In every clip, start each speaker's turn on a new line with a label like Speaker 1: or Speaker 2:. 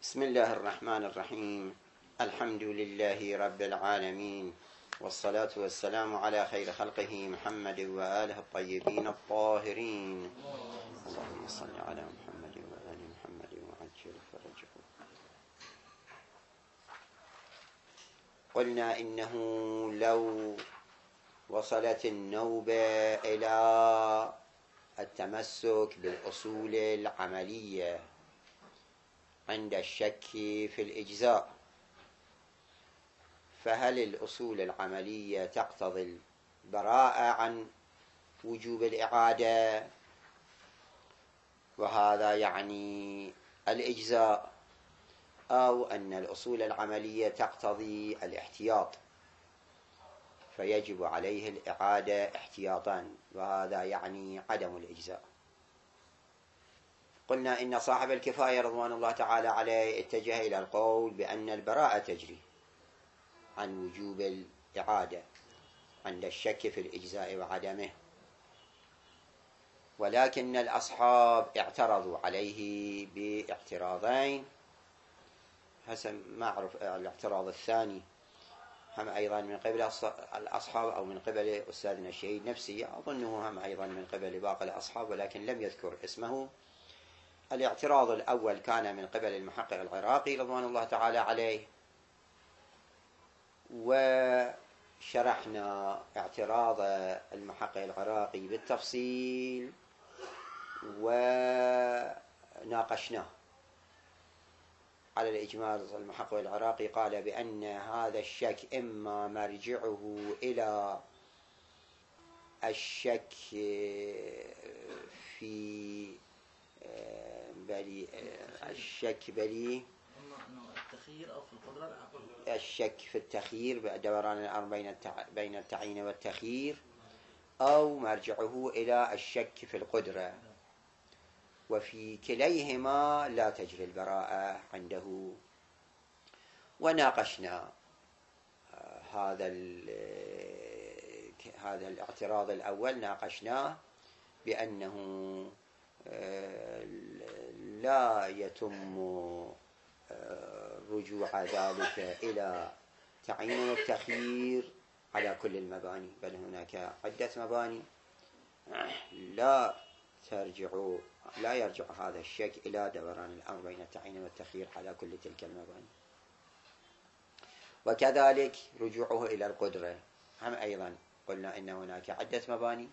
Speaker 1: بسم الله الرحمن الرحيم. الحمد لله رب العالمين، والصلاة والسلام على خير خلقه محمد وآله الطيبين الطاهرين. اللهم صل على محمد وآل محمد وعجل فرجه. قلنا إنه لو وصلت النوبة إلى التمسك بالأصول العملية عند الشك في الإجزاء، فهل الأصول العملية تقتضي البراءة عن وجوب الإعادة، وهذا يعني الإجزاء، أو أن الأصول العملية تقتضي الاحتياط فيجب عليه الإعادة احتياطا، وهذا يعني عدم الإجزاء؟ قلنا إن صاحب الكفاية رضوان الله تعالى عليه اتجه إلى القول بأن البراءة تجري عن وجوب الإعادة عند الشك في الإجزاء وعدمه، ولكن الأصحاب اعترضوا عليه باعتراضين حسب ما أعرف. الاعتراض الثاني هم أيضا من قبل الأصحاب أو من قبل أستاذنا الشهيد نفسي، أظنه هم أيضا من قبل باقي الأصحاب ولكن لم يذكر اسمه. الاعتراض الأول كان من قبل المحقق العراقي رضوان الله تعالى عليه، وشرحنا اعتراض المحقق العراقي بالتفصيل وناقشناه. على الإجمال المحقق العراقي قال بأن هذا الشك إما مرجعه إلى الشك في الشك
Speaker 2: التخيير أو في القدرة،
Speaker 1: الشك في التخيير دوران الأمر بين التعيين والتخيير، أو مرجعه إلى الشك في القدرة، وفي كليهما لا تجري البراءة عنده. وناقشنا هذا الاعتراض الأول، ناقشناه بأنه لا يتم رجوع ذلك إلى تعيين والتخيير على كل المباني، بل هناك عدة مباني لا يرجع هذا الشك إلى دوران الأمر بين التعيين والتخيير على كل تلك المباني. وكذلك رجوعه إلى القدرة هم أيضا قلنا إن هناك عدة مباني،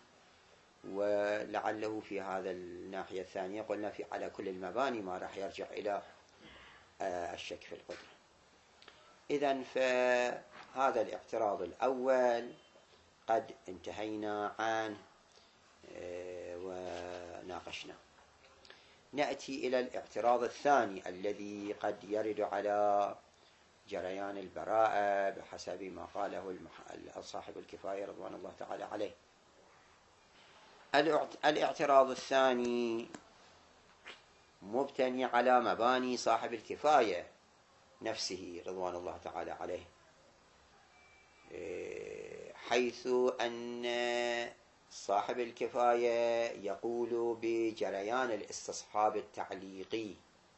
Speaker 1: ولعله في هذا الناحية الثانية قلنا على كل المباني ما راح يرجع إلى الشك في القدرة. إذن فهذا الاعتراض الأول قد انتهينا عنه وناقشنا. نأتي إلى الاعتراض الثاني الذي قد يرد على جريان البراءة بحسب ما قاله صاحب الكفاية رضوان الله تعالى عليه. الاعتراض الثاني مبتني على مباني صاحب الكفاية نفسه رضوان الله تعالى عليه، حيث أن صاحب الكفاية يقول بجريان الاستصحاب التعليقي،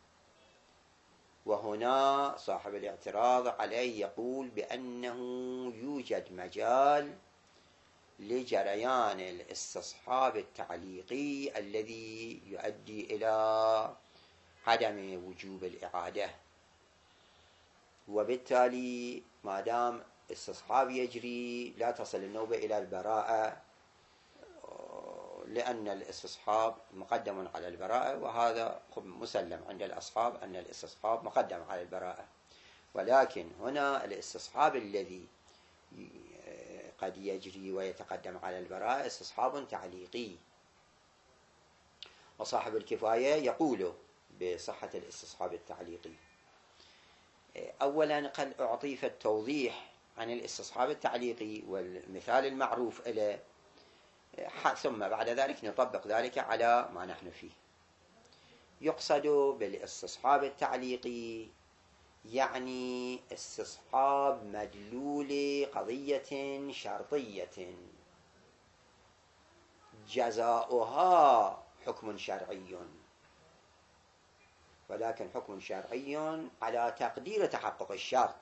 Speaker 1: وهنا صاحب الاعتراض عليه يقول بأنه يوجد مجال لجريان الاستصحاب التعليقي الذي يؤدي إلى عدم وجوب الإعادة، وبالتالي ما دام استصحاب يجري لا تصل النوبة إلى البراءة، لأن الاستصحاب مقدم على البراءة، وهذا مسلم عند الأصحاب أن الاستصحاب مقدم على البراءة. ولكن هنا الاستصحاب الذي قد يجري ويتقدم على البراءة استصحاب تعليقي، وصاحب الكفاية يقول بصحة الاستصحاب التعليقي. أولا قد أعطيف التوضيح عن الاستصحاب التعليقي والمثال المعروف له، ثم بعد ذلك نطبق ذلك على ما نحن فيه. يقصد بالاستصحاب التعليقي يعني استصحاب مدلول قضية شرطية جزاؤها حكم شرعي، ولكن حكم شرعي على تقدير تحقق الشرط.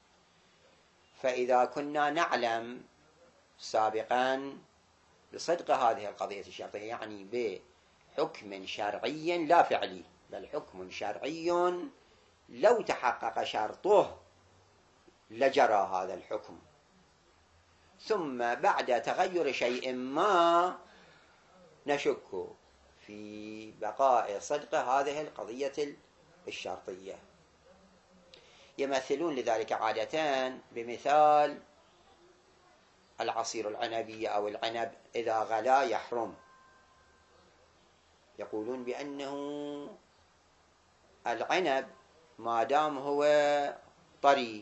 Speaker 1: فإذا كنا نعلم سابقا بصدق هذه القضية الشرطية، يعني بحكم شرعي لا فعلي بل حكم شرعي لو تحقق شرطه لجرى هذا الحكم، ثم بعد تغير شيء ما نشك في بقاء صدق هذه القضية الشرطية. يمثلون لذلك عادة بمثال العصير العنبي أو العنب إذا غلا يحرم. يقولون بأنه العنب ما دام هو طري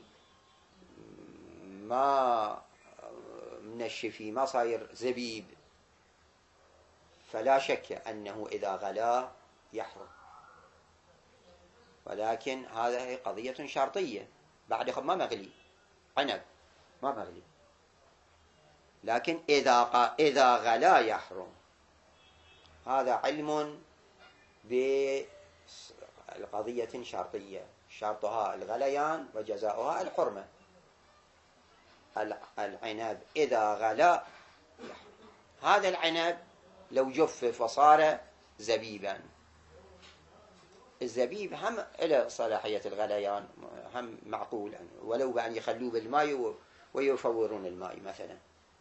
Speaker 1: ما منشفي ما صاير زبيب فلا شك أنه إذا غلا يحرم، ولكن هذه قضية شرطية. بعد ما مغلي عنب ما مغلي، لكن إذا غلا يحرم. هذا علم بالقضية شرطية، شرطها الغليان وجزاؤها الحرمة. العنب إذا غلا يحرم. هذا العنب لو جفف وصار زبيبا، الزبيب هم له صلاحية الغليان، هم معقول ولو بأن يخلوه بالماء ويفورون الماء مثلا.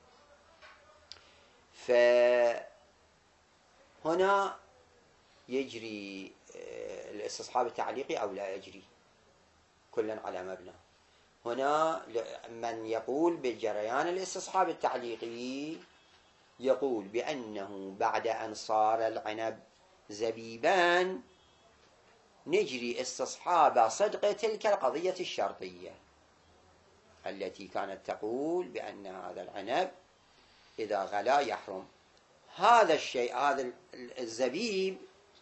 Speaker 1: فهنا يجري الاستصحاب التعليقي أو لا يجري، كلا على مبنى. هنا من يقول بالجريان الاستصحاب التعليقي يقول بأنه بعد أن صار العنب زبيبان نجري استصحاب صدق تلك القضية الشرطية التي كانت تقول بأن هذا العنب إذا غلا يحرم. هذا الشيء، هذا الزبيب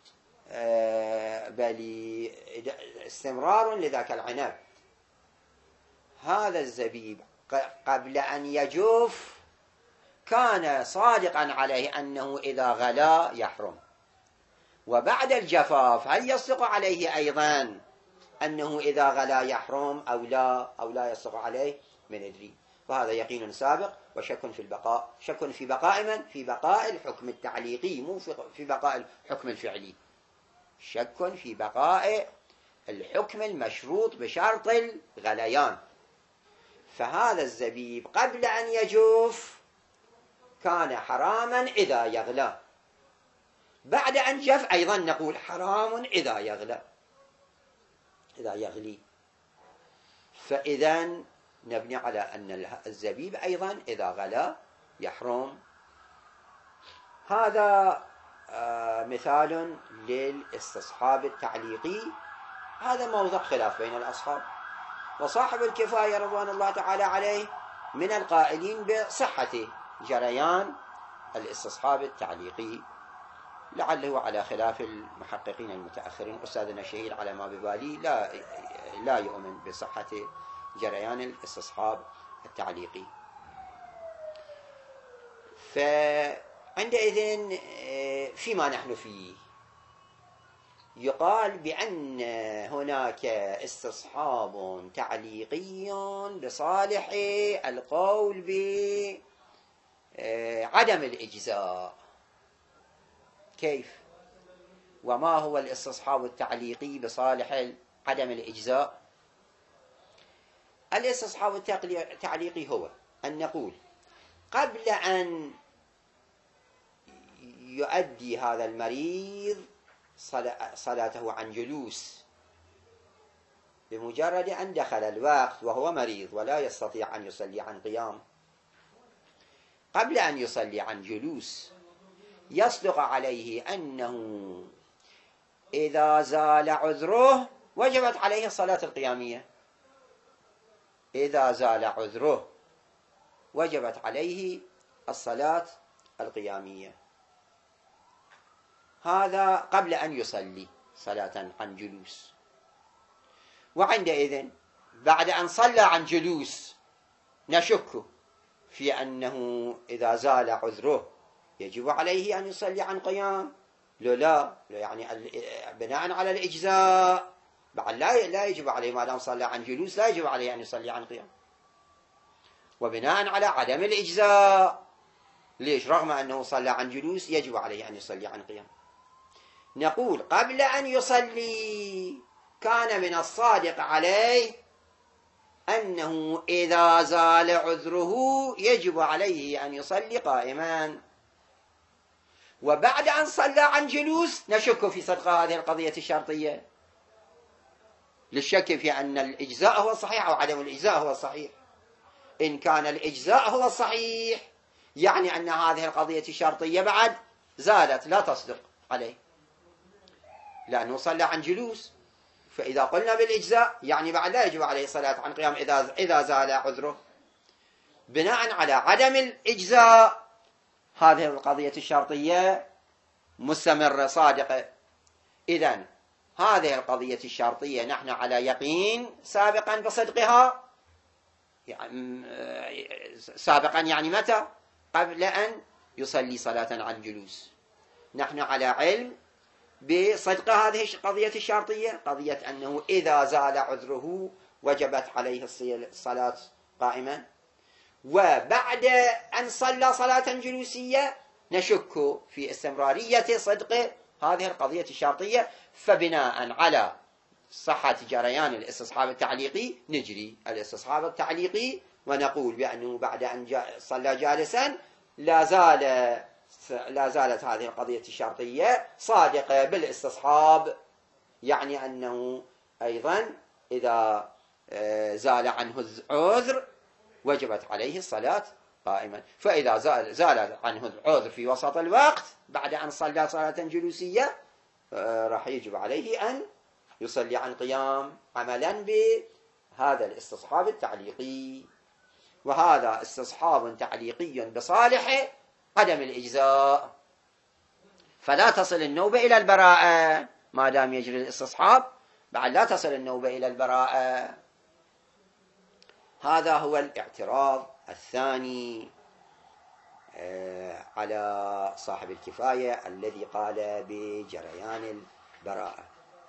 Speaker 1: بل استمرار لذاك العنب. هذا الزبيب قبل أن يجف كان صادقا عليه أنه إذا غلا يحرم، وبعد الجفاف هل يصدق عليه أيضا أنه إذا غلا يحرم أو لا يصدق عليه؟ من ندري. وهذا يقين سابق وشك في البقاء. شك في بقاء من؟ في بقاء الحكم التعليقي، مو في بقاء الحكم الفعلي. شك في بقاء الحكم المشروط بشرط الغليان. فهذا الزبيب قبل أن يجف كان حراما إذا يغلى، بعد أن جف أيضا نقول حرام إذا يغلي. فإذا نبني على أن الزبيب أيضا إذا غلا يحرم. هذا مثال للاستصحاب التعليقي. هذا موضع خلاف بين الأصحاب، وصاحب الكفاية رضوان الله تعالى عليه من القائلين بصحة جريان الاستصحاب التعليقي، لعله على خلاف المحققين المتأخرين. أستاذنا الشهيد على ما ببالي لا يؤمن بصحة جريان الاستصحاب التعليقي. فعندئذ فيما نحن فيه يقال بأن هناك استصحاب تعليقي بصالح القول بعدم الإجزاء. كيف؟ وما هو الاستصحاب التعليقي بصالح عدم الإجزاء؟ الاستصحاب التعليقي هو أن نقول قبل أن يؤدي هذا المريض صلاته عن جلوس، بمجرد أن دخل الوقت وهو مريض ولا يستطيع أن يصلي عن قيام، قبل أن يصلي عن جلوس يصدق عليه أنه إذا زال عذره وجبت عليه الصلاة القيامية. إذا زال عذره وجبت عليه الصلاة القيامية. هذا قبل أن يصلي صلاة عن جلوس. وعندئذ بعد أن صلى عن جلوس نشك في أنه إذا زال عذره يجب عليه أن يصلي عن قيام، لا يعني بناء على الإجزاء بعد لا يجب عليه، ما دام صلى عن جلوس لا يجب عليه أن يصلي عن قيام. وبناء على عدم الإجزاء، ليش؟ رغم أنه صلى عن جلوس يجب عليه أن يصلي عن قيام. نقول قبل أن يصلي كان من الصادق عليه أنه إذا زال عذره يجب عليه أن يصلي قائما، وبعد أن صلى عن جلوس نشك في صدق هذه القضية الشرطية، للشك في أن الإجزاء هو الصحيح أو عدم الإجزاء هو الصحيح. إن كان الإجزاء هو الصحيح يعني أن هذه القضية الشرطية بعد زالت لا تصدق عليه، لأنه صلى عن جلوس. فإذا قلنا بالإجزاء يعني بعد لا يجب عليه الصلاة عن قيام إذا زال عذره. بناء على عدم الإجزاء هذه القضية الشرطية مستمرة صادقة. إذن هذه القضية الشرطية نحن على يقين سابقا بصدقها، يعني سابقا يعني متى؟ قبل أن يصلي صلاة عن جلوس نحن على علم بصدق هذه القضية الشرطية، قضية أنه إذا زال عذره وجبت عليه الصلاة قائما. وبعد أن صلى صلاة جلوسية نشك في استمرارية صدق هذه القضية الشرطية، فبناء على صحة جريان الاستصحاب التعليقي نجري الاستصحاب التعليقي ونقول بأنه بعد أن صلى جالسا لا زالت هذه القضية الشرطية صادقة بالاستصحاب، يعني أنه أيضا إذا زال عنه العذر وجبت عليه الصلاة قائما. فإذا زال عنه العذر في وسط الوقت بعد أن صلى صلاة جلوسية راح يجب عليه أن يصلي عن قيام عملا بهذا الاستصحاب التعليقي، وهذا استصحاب تعليقي بصالح عدم الإجزاء، فلا تصل النوبة إلى البراءة ما دام يجري الاستصحاب، بعد لا تصل النوبة إلى البراءة. هذا هو الاعتراض الثاني على صاحب الكفاية الذي قال بجريان البراءة.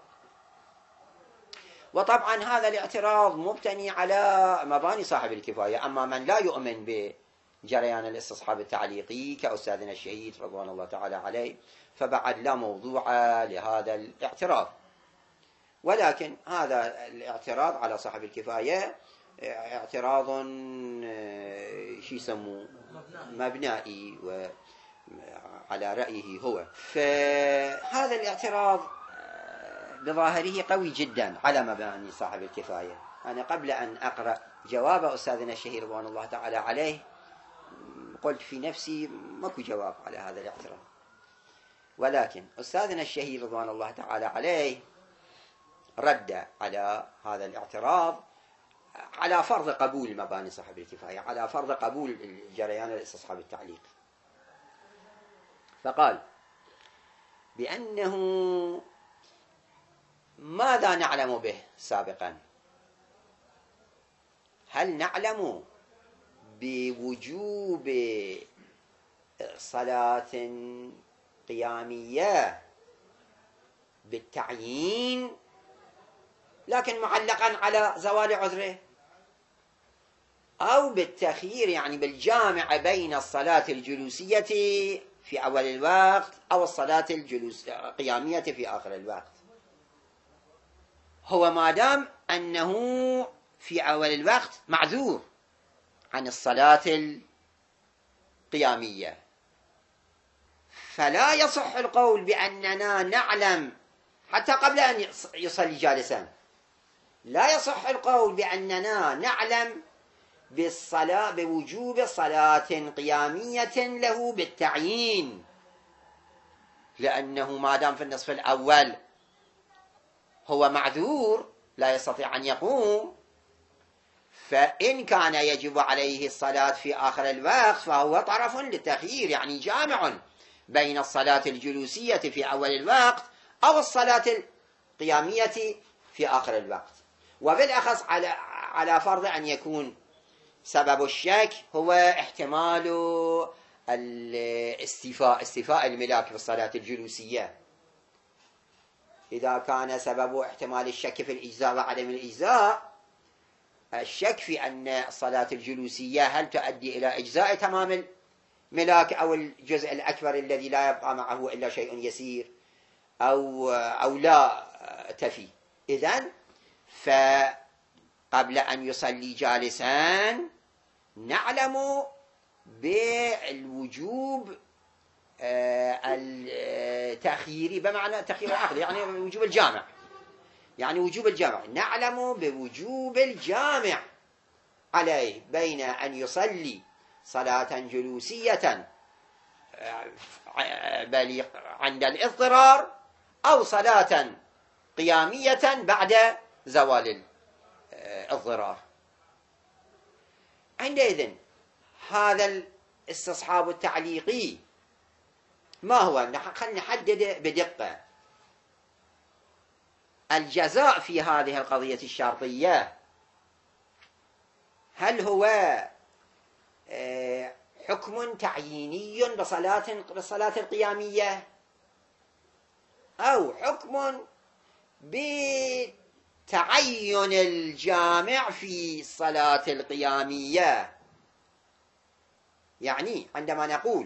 Speaker 1: وطبعا هذا الاعتراض مبتني على مباني صاحب الكفاية. أما من لا يؤمن بجريان الاستصحاب التعليقي كأستاذنا الشهيد رضوان الله تعالى عليه فبعد لا موضوع لهذا الاعتراض. ولكن هذا الاعتراض على صاحب الكفاية اعتراض شو يسموه مبنائي وعلى رأيه هو. فهذا الاعتراض بظاهره قوي جدا على مباني صاحب الكفاية. أنا قبل أن أقرأ جواب أستاذنا الشهيد رضوان الله تعالى عليه قلت في نفسي ماكو جواب على هذا الاعتراض، ولكن أستاذنا الشهيد رضوان الله تعالى عليه رد على هذا الاعتراض على فرض قبول مباني صاحب الكفاية، على فرض قبول جريان الاستصحاب التعليقي. فقال بأنه ماذا نعلم به سابقا؟ هل نعلم بوجوب صلاة قيامية بالتعيين لكن معلقا على زوال عذره، أو بالتخيير يعني بالجامع بين الصلاة الجلوسية في أول الوقت أو الصلاة القيامية في آخر الوقت؟ هو ما دام أنه في أول الوقت معذور عن الصلاة القيامية فلا يصح القول بأننا نعلم حتى قبل أن يصلي جالسا، لا يصح القول بأننا نعلم بوجوب صلاة قيامية له بالتعيين، لأنه ما دام في النصف الأول هو معذور لا يستطيع أن يقوم، فإن كان يجب عليه الصلاة في آخر الوقت فهو طرف للتخيير، يعني جامع بين الصلاة الجلوسية في أول الوقت أو الصلاة القيامية في آخر الوقت. وبالأخص على فرض أن يكون سبب الشك هو احتمال استيفاء الملاك في الصلاة الجلوسية، إذا كان سبب احتمال الشك في الإجزاء وعدم الإجزاء الشك في أن الصلاة الجلوسية هل تؤدي إلى إجزاء تمام الملاك أو الجزء الأكبر الذي لا يبقى معه إلا شيء يسير أو لا تفي. إذن فقبل أن يصلي جالسا نعلم بالوجوب التأخيري بمعنى تأخير العقل، يعني وجوب الجامع، يعني وجوب الجامع، نعلم بوجوب الجامع عليه بين أن يصلي صلاة جلوسية بل عند الاضطرار أو صلاة قيامية بعد زوال الاضطرار. عندئذ هذا الاستصحاب التعليقي ما هو؟ خلينا نحدد بدقة. الجزاء في هذه القضية الشرطية هل هو حكم تعييني بالصلاة القيامية أو حكم بتعين الجامع في الصلاة القيامية؟ يعني عندما نقول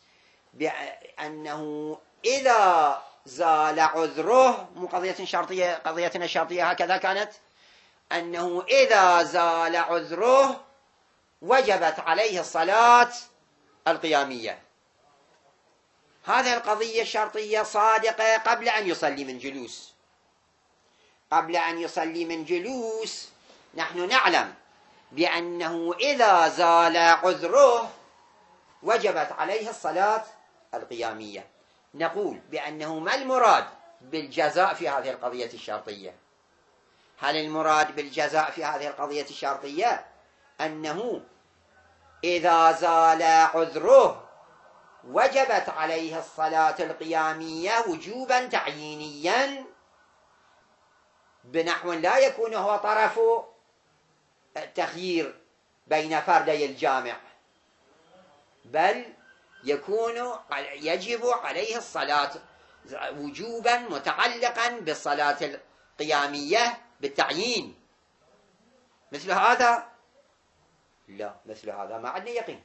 Speaker 1: بأنه إذا زال عذره، مو قضية شرطية، قضيتنا الشرطية هكذا كانت، أنه إذا زال عذره وجبت عليه الصلاة القيامية. هذه القضية الشرطية صادقة قبل أن يصلي من جلوس. قبل أن يصلي من جلوس نحن نعلم بأنه إذا زال عذره وجبت عليه الصلاة القيامية. نقول بأنه ما المراد بالجزاء في هذه القضية الشرطية؟ هل المراد بالجزاء في هذه القضية الشرطية أنه إذا زال عذره وجبت عليه الصلاة القيامية وجوبا تعيينيا بنحو لا يكون هو طرف التخيير بين فردي الجامع، بل يجب عليه الصلاة وجوبا متعلقا بالصلاة القيامية بالتعيين؟ مثل هذا لا، مثل هذا ما عندنا يقين،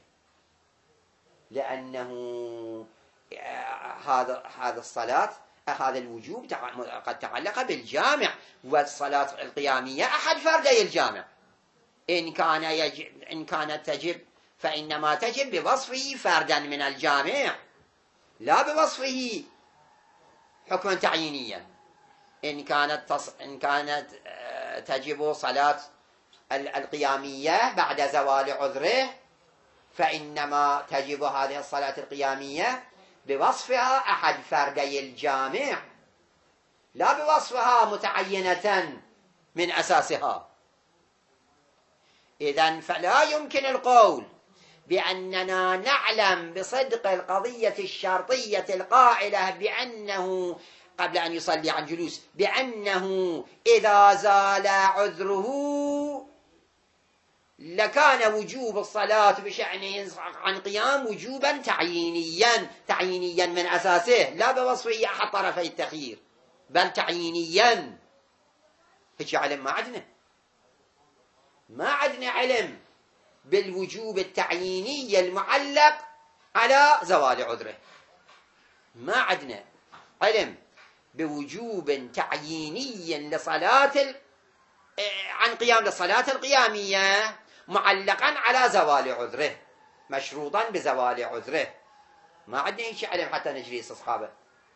Speaker 1: لأنه هذا الصلاة هذا الوجوب قد تعلق بالجامع، والصلاة القيامية أحد فردي الجامع. إن كانت تجب فإنما تجب بوصفه فردا من الجامع لا بوصفه حكما تعيينيا. إن كانت تجب صلاة القيامية بعد زوال عذره فإنما تجب هذه الصلاة القيامية بوصفها أحد فردي الجامع لا بوصفها متعينة من أساسها. إذن فلا يمكن القول بأننا نعلم بصدق القضية الشرطية القائلة بأنه قبل أن يصلي عن جلوس بأنه إذا زال عذره لكان وجوب الصلاة بشأنه عن قيام وجوبا تعيينيا من أساسه لا بوصفه أحد طرفي التخيير بل تعيينيا. هيك علم ما عندنا علم بالوجوب التعييني المعلق على زوال عذره. ما عندنا علم بوجوب تعييني عن قيام للصلاة القيامية معلقا على زوال عذره مشروطا بزوال عذره. ما عندنا هيك علم حتى نجري استصحابه.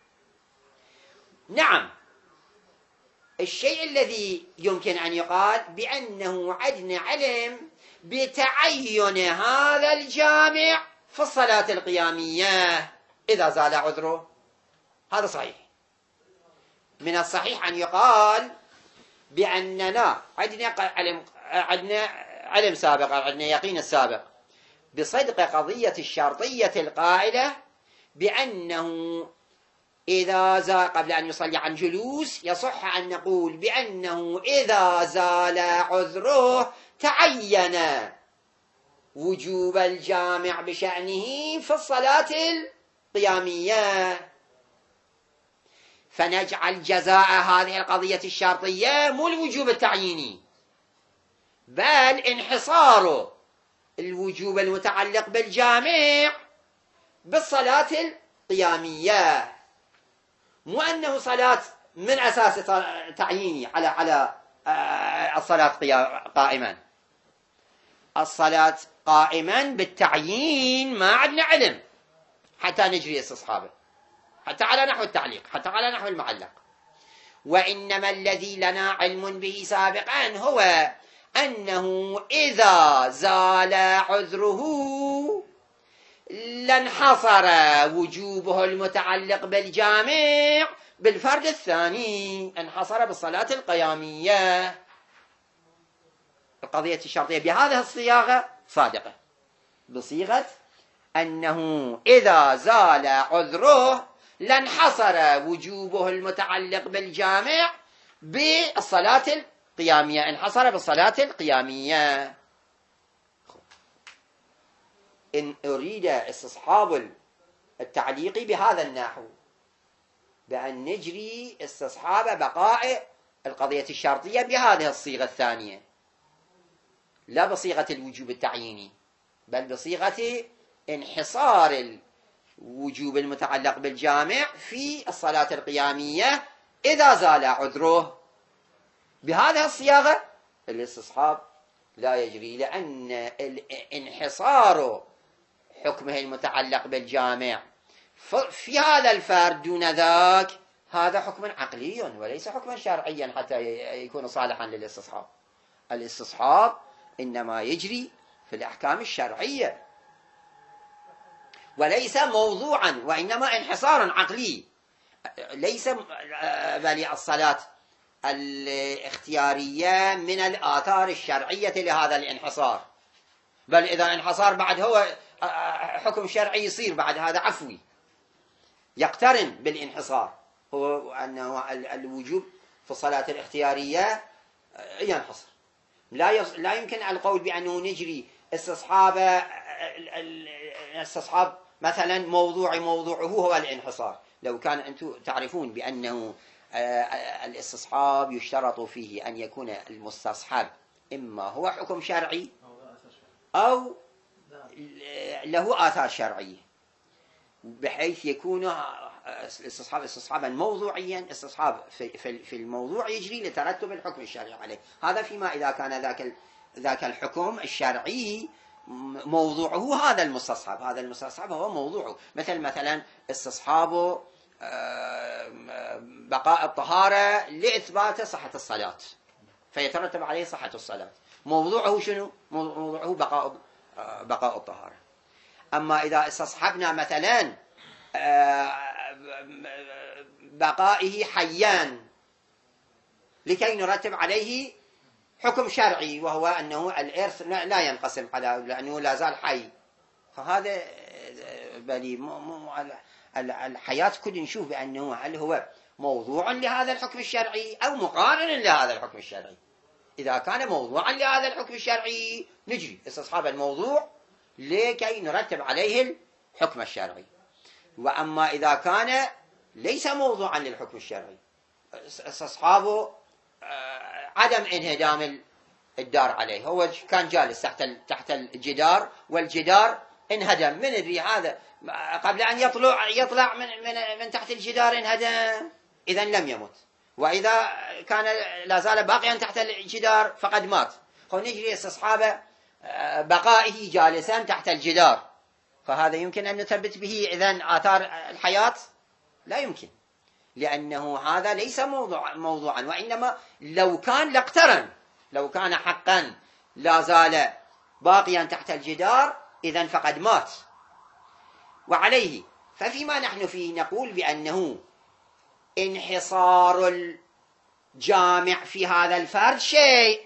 Speaker 1: نعم، الشيء الذي يمكن أن يقال بأنه عندنا علم بتعين هذا الجامع في الصلاة القيامية إذا زال عذره. هذا صحيح. من الصحيح أن يقال بأننا عندنا علم سابق، عندنا يقين السابق بصدق قضية الشرطية القائلة بأنه إذا قبل أن يصلي عن جلوس يصح أن نقول بأنه إذا زال عذره تعين وجوب الجامع بشأنه في الصلاة القيامية. فنجعل جزاء هذه القضية الشرطية مو الوجوب التعييني، بل انحصار الوجوب المتعلق بالجامع بالصلاة القيامية، مو أنه صلاة من أساس تعييني على الصلاة قائما. الصلاة قائما بالتعيين ما عندنا علم حتى نجري استصحابه، حتى على نحو التعليق، حتى على نحو المعلق. وإنما الذي لنا علم به سابقا هو أنه إذا زال عذره لانحصر وجوبه المتعلق بالجامع بالفرد الثاني، انحصر بالصلاة القيامية. القضية الشرطية بهذه الصياغة صادقة، بصيغة أنه إذا زال عذره لانحصر وجوبه المتعلق بالجامع بالصلاة القيامية، انحصر بالصلاة القيامية. إن أريد استصحاب التعليق بهذا النحو، بأن نجري استصحاب بقاء القضية الشرطية بهذه الصيغة الثانية، لا بصيغة الوجوب التعييني، بل بصيغة انحصار الوجوب المتعلق بالجامع في الصلاة القيامية إذا زال عذره. بهذه الصياغة الاستصحاب لا يجري، لأن الانحصار حكمه المتعلق بالجامع في هذا الفرد دون ذاك هذا حكم عقلي وليس حكما شرعيا حتى يكون صالحا للاستصحاب. الاستصحاب إنما يجري في الأحكام الشرعية وليس موضوعا، وإنما انحصار عقلي. ليس بل الصلاة الاختيارية من الآثار الشرعية لهذا الانحصار، بل إذا انحصار بعد هو حكم شرعي يصير بعد هذا عفوي يقترن بالانحصار، هو أنه الوجوب في الصلاة الاختيارية ينحصر. لا يمكن القول بأنه نجري استصحاب مثلا موضوعه هو الانحصار. لو كان أنتم تعرفون بأنه الاستصحاب يشترط فيه أن يكون المستصحب إما هو حكم شرعي أو له آثار شرعية، بحيث يكون استصحابا موضوعيا. استصحاب في الموضوع يجري لترتب الحكم الشرعي عليه، هذا فيما إذا كان ذاك الحكم الشرعي موضوعه هذا المستصحب، هذا المستصحب هو موضوعه. مثلا استصحاب بقاء الطهارة لإثبات صحة الصلاة، فيترتب عليه صحة الصلاة، موضوعه شنو؟ موضوعه بقاء الطهارة. أما إذا استصحبنا مثلا بقائه حيان لكي نرتب عليه حكم شرعي، وهو أنه الإرث لا ينقسم لأنه لا زال حي، فهذا بلي الحياة كل نشوف بأنه هل هو موضوع لهذا الحكم الشرعي أو مقارن لهذا الحكم الشرعي. إذا كان موضوعا لهذا الحكم الشرعي نجري استصحاب الموضوع لكي نرتب عليه الحكم الشرعي. وأما إذا كان ليس موضوعا للحكم الشرعي، استصحابه عدم انهدام الدار عليه، هو كان جالس تحت الجدار والجدار انهدم، من يدري هذا قبل أن يطلع من تحت الجدار انهدم، إذا لم يمت. وإذا كان لا زال باقيا تحت الجدار فقد مات، فنجري استصحاب بقائه جالسا تحت الجدار، فهذا يمكن أن نثبت به إذن آثار الحياة؟ لا يمكن، لأنه هذا ليس موضوعا، وإنما لو كان لاقترن، لو كان حقا لا زال باقيا تحت الجدار إذن فقد مات. وعليه ففيما نحن فيه نقول بأنه انحصار الجامع في هذا الفرد شيء،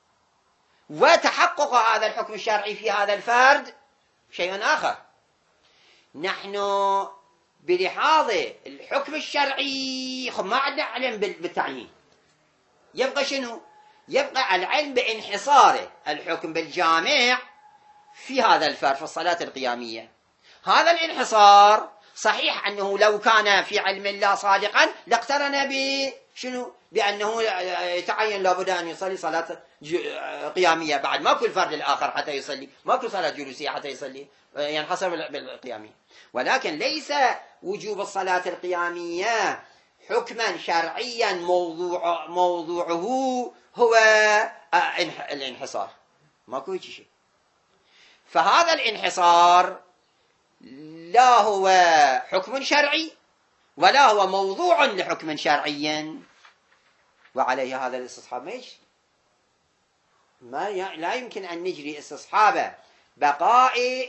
Speaker 1: وتحقق هذا الحكم الشرعي في هذا الفرد شيء آخر. نحن بلحاظ الحكم الشرعي ما عندنا علم بالتعيين، يبقى شنو؟ يبقى العلم بانحصار الحكم بالجامع في هذا الفرد في الصلاة القيامية. هذا الانحصار صحيح أنه لو كان في علم الله صادقا لاقترن بشنو؟ بأنه يتعين لابد أن يصلي صلاة قيامية، بعد ماكو الفرد الآخر حتى يصلي، ماكو صلاة جلوسية حتى يصلي، ينحصر بالقيامية. ولكن ليس وجوب الصلاة القيامية حكما شرعيا موضوعه هو الانحصار، ماكو هيك شيء. فهذا الانحصار لا هو حكم شرعي ولا هو موضوع لحكم شرعي، وعليه هذا الاستصحاب ما يجري. لا يمكن أن نجري استصحاب بقاء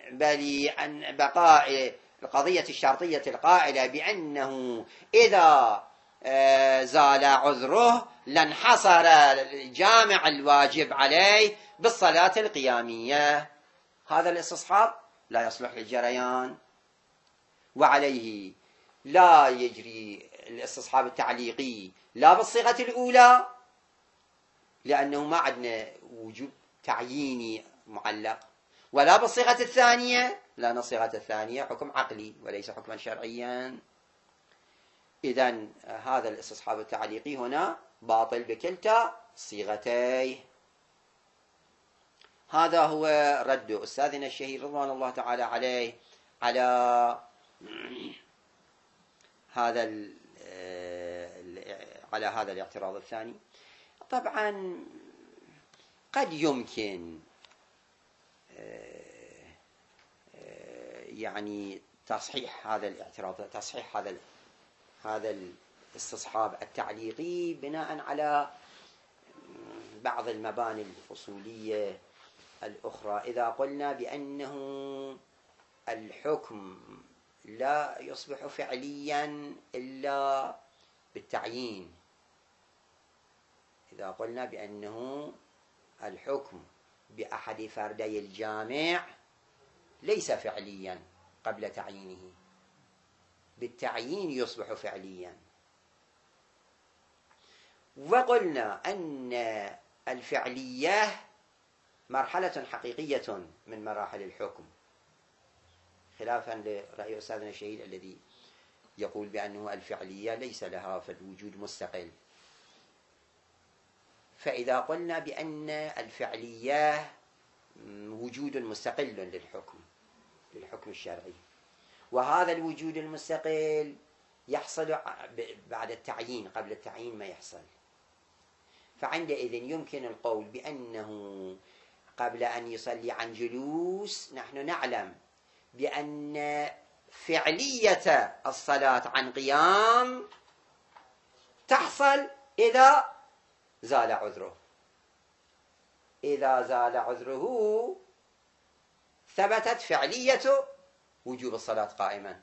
Speaker 1: القضية الشرطية القائلة بأنه إذا زال عذره لانحصر الجامع الواجب عليه بالصلاة القيامية. هذا الاستصحاب لا يصلح للجريان، وعليه لا يجري الاستصحاب التعليقي لا بالصيغة الأولى لأنه ما عندنا وجوب تعييني معلق، ولا بالصيغة الثانية لأن الصيغة الثانية حكم عقلي وليس حكما شرعيا. إذن هذا الاستصحاب التعليقي هنا باطل بكلتا صيغتيه. هذا هو رد أستاذنا الشهير رضوان الله تعالى عليه على هذا الاعتراض الثاني. طبعا قد يمكن يعني تصحيح هذا الاعتراض، تصحيح هذا الاستصحاب التعليقي بناء على بعض المباني الأصولية الأخرى. إذا قلنا بأنه الحكم لا يصبح فعليا إلا بالتعيين، إذا قلنا بأنه الحكم بأحد فردي الجامع ليس فعليا قبل تعيينه، بالتعيين يصبح فعليا. وقلنا أن الفعلية مرحلة حقيقية من مراحل الحكم، خلافا لرأي أستاذنا الشهيد الذي يقول بأنه الفعلية ليس لها في الوجود مستقل. فإذا قلنا بأن الفعلية وجود مستقل للحكم الشرعي، وهذا الوجود المستقل يحصل بعد التعيين، قبل التعيين ما يحصل، فعندئذ يمكن القول بأنه قبل أن يصلي عن جلوس نحن نعلم بأن فعلية الصلاة عن قيام تحصل إذا زال عذره. إذا زال عذره ثبتت فعلية وجوب الصلاة قائما،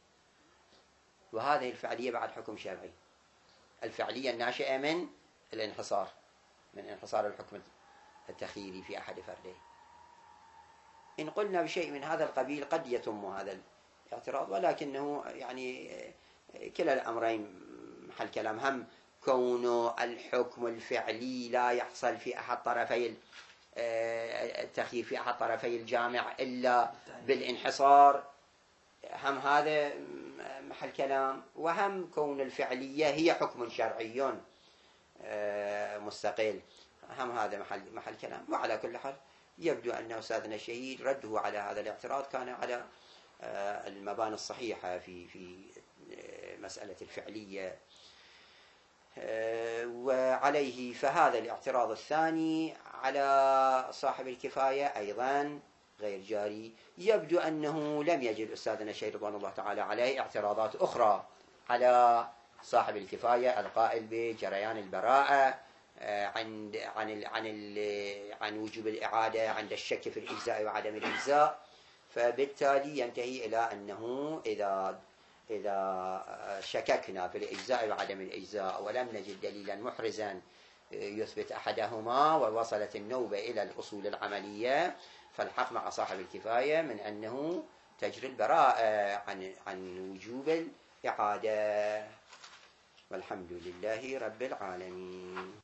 Speaker 1: وهذه الفعلية بعد حكم شرعي، الفعلية الناشئة من الانحصار، من انحصار الحكم التخييري في أحد فرديه. إن قلنا بشيء من هذا القبيل قد يتم هذا الاعتراض، ولكنه يعني كلا الأمرين محل كلام. هم كون الحكم الفعلي لا يحصل في أحد طرفي التخيير، في أحد طرفي الجامع إلا بالانحصار، هم هذا محل كلام. وهم كون الفعلية هي حكم شرعي مستقل، هم هذا محل كلام. وعلى كل حال يبدو أن أستاذنا الشهيد رده على هذا الاعتراض كان على المباني الصحيحة في مسألة الفعلية. وعليه فهذا الاعتراض الثاني على صاحب الكفاية أيضا غير جاري. يبدو أنه لم يجد أستاذنا الشهيد رضوان الله تعالى عليه اعتراضات أخرى على صاحب الكفاية القائل بجريان البراءة عن وجوب الإعادة عند الشك في الإجزاء وعدم الإجزاء. فبالتالي ينتهي إلى أنه إذا شككنا في الإجزاء وعدم الإجزاء ولم نجد دليلا محرزا يثبت أحدهما ووصلت النوبة إلى الأصول العملية، فالحق مع صاحب الكفاية من أنه تجري البراءة عن وجوب الإعادة. والحمد لله رب العالمين.